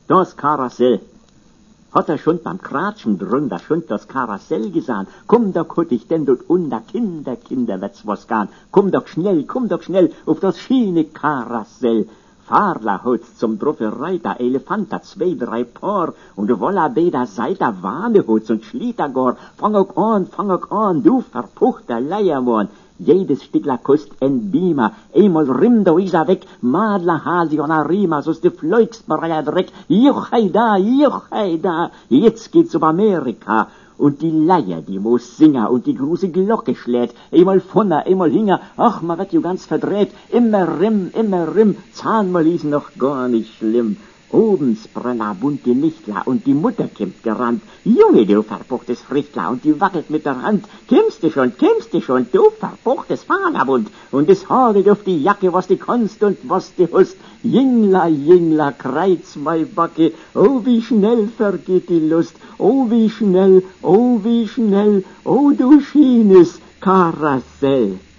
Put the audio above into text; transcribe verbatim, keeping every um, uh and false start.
das Karussell. Hat er schon beim Kratschen drunter schon das Karussell gesehen? Komm doch, hut ich denn dort unter, Kinder, Kinder, wird's was gehen. Komm doch schnell, komm doch schnell auf das schöne Karussell. Fahrler hut's zum druffe Reiter, Elefanter, zwei, drei Paar, und du wolla beider Seiter Wale hut's und Schlittergor. Fang auch an, fang auch an, du verpuchter Leiermann. Jedes Stückler kost en Beamer, einmal rimm da isa weg, Madler, Hasi und Arima, so's de Fleugsbereier Dreck, juch hei da, juch hei da, jetzt geht's um Amerika. Und die Leier, die muss singen, und die große Glocke schlägt, einmal vorne, einmal hinger, ach, man wird ju ganz verdreht, immer rimm, immer rimm, Zahnmal ist noch gar nicht schlimm. Obens brenner bunte Lichtler und die Mutter kimmt gerannt. Junge, du verbuchtes Frichtler, und die wackelt mit der Hand. Kimmst du schon, kimmst du schon, du verbuchtes Vaterbund. Und es hagelt auf die Jacke, was du kannst und was du hast. Jingler, Jingler, kreiz mei Backe, oh, wie schnell vergeht die Lust. Oh, wie schnell, oh, wie schnell, oh, du schönes Karussell.